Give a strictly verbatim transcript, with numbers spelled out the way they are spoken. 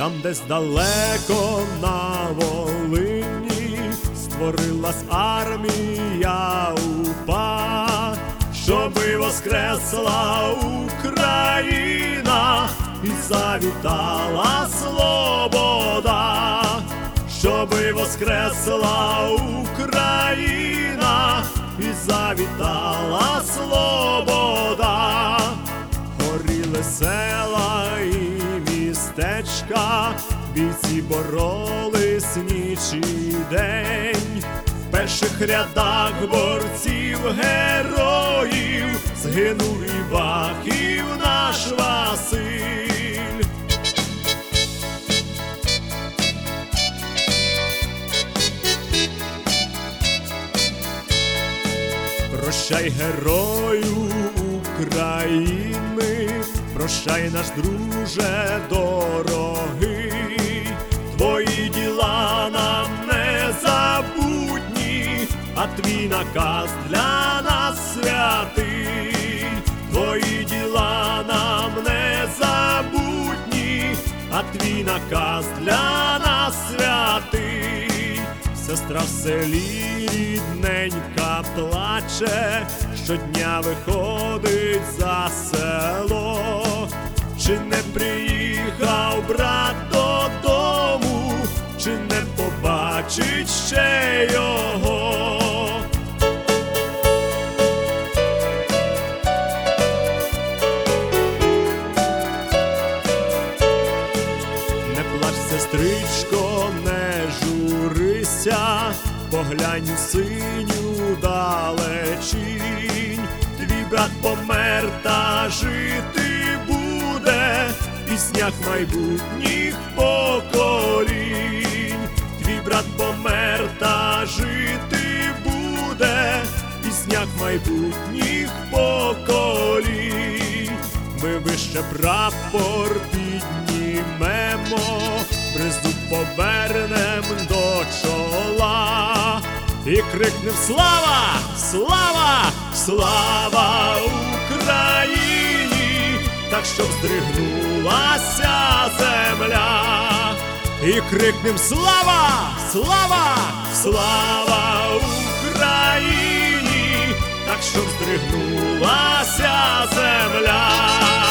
Там десь далеко на Волині створилась армія УПА, щоби воскресла Україна і завітала свобода, щоби воскресла Україна і завітала свобода. Горіли села і містечка, бійці боролись ніч і день. В перших рядах борців героїв згинув і Бахів наш Василь. Прощай, герою України, прощай, наш друже дорогий, твої діла нам не забутні, а твій наказ для нас святий. Твої діла нам не забутні, а твій наказ для нас святий. Сестра в селі рідненька плаче, щодня виходить за село. Чи не приїхав брат додому, чи не побачить ще його? Не плач, сестричко, не журися, поглянь у синю далечінь. Твій брат помер, та жити буде в піснях майбутніх поколінь. Твій брат помер, та жити буде в піснях майбутніх поколінь. Ми вище прапор піднімемо, бризу повернем до чола і крикнем: слава, слава, слава Україні, так щоб здригнулася земля. І крикнем: слава, слава, слава Україні, так щоб здригнулася земля.